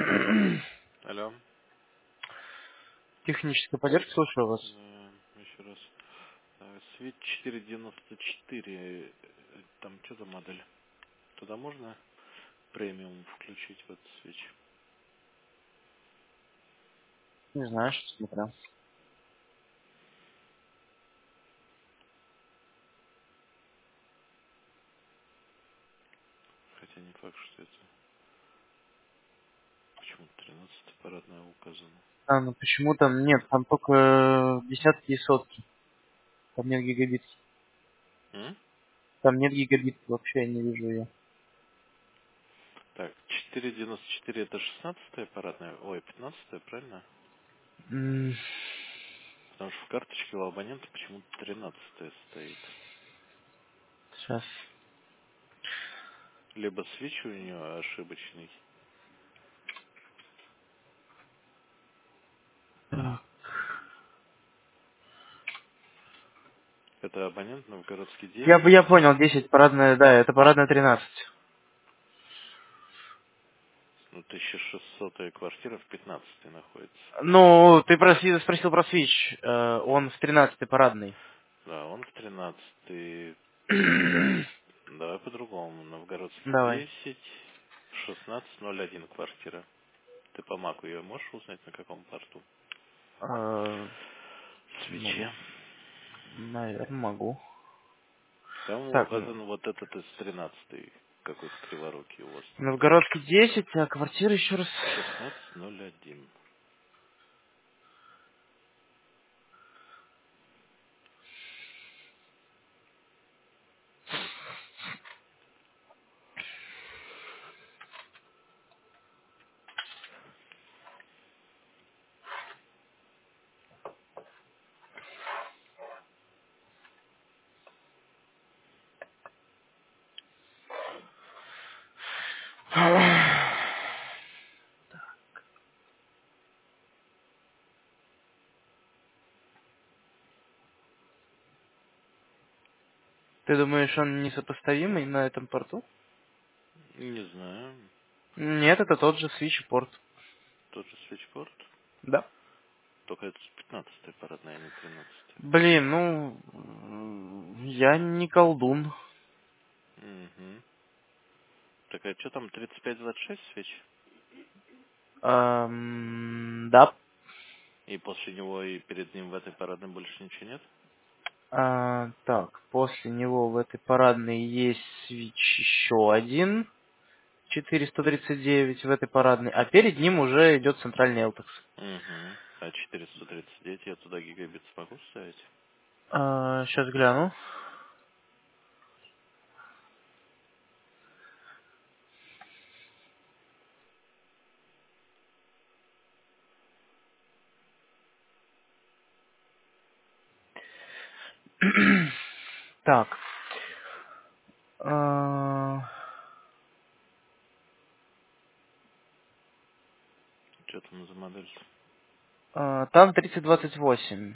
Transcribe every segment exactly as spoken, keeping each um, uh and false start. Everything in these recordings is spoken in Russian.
Алло. Техническая поддержка, слушаю вас. Да, еще раз. А, Свит четыре девяносто четыре. э, Там что за модель? Туда можно премиум включить в этот свич? Не знаю, что смотрел. Хотя не факт, что это... Почему-то тринадцать парадная указана. А, ну почему там нет, там только десятки и сотки. Там нет гигабит. М? Там нет гигабит, вообще я не вижу ее. Так, четыре девяносто четыре это шестнадцатая парадная? Ой, пятнадцатая, правильно? М, Потому что в карточке у абонента почему-то тринадцатая стоит. Сейчас. Либо свич у нее ошибочный. Так. Это абонент Новгородский Я, бы- десять. я понял, десять парадная, да, это парадная тринадцать. Ну, тысяча шестисотая квартира в пятнадцатой находится. Ну, ты проси- спросил про свич. Э, он в тринадцатой парадной. Да, он в тринадцатый. Давай по-другому. Новгородский Давай. десять, шестнадцать ноль один квартира. Ты по маку ее можешь узнать на каком порту? Э, Ну, Свече. наверное, могу. Там Так, м, указан вот этот из тринадцатой. Какой-то криворукий у вас там тоже. Новгородский десять, а квартира еще раз. шестнадцать ноль один. Ты думаешь, он несопоставимый на этом порту? Не знаю. Нет, это тот же Switch порт. Тот же свечпорт. Да. Только это пятнадцатая парадная, а не тринадцатая. Блин, ну, м, я не колдун. Угу. Так, а что там, тридцать пять двадцать шесть свеч? Ам, да. И после него и перед ним в этой парадной больше ничего нет? А, так, после него в этой парадной есть Switch еще один. четыреста тридцать девять в этой парадной. А перед ним уже идет центральный Элтекс. Угу. А четыреста тридцать девять я туда гигабит смогу ставить? А, сейчас гляну. Так. а, Что там за модель? а, Там тридцать двадцать восемь.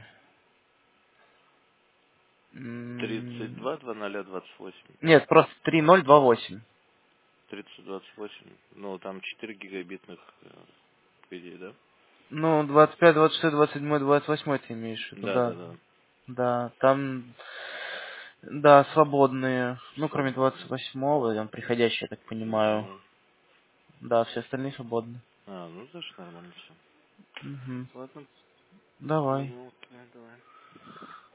М, тридцать два двадцать двадцать восемь. Нет, просто три ноль два восемь. тридцать двадцать восемь. Ну, там четыре гигабитных, э, по идее, да? Ну, двадцать пять, двадцать шесть, двадцать семь, двадцать восемь ты имеешь в виду, Да, да, да. да. Да, там, да, свободные. Ну, кроме двадцать Свободно. восьмого, там приходящие, я так понимаю. Ну, Да, все остальные свободны. а, ну, значит, нормально все. Угу. Ладно, Давай. понял. Да, давай.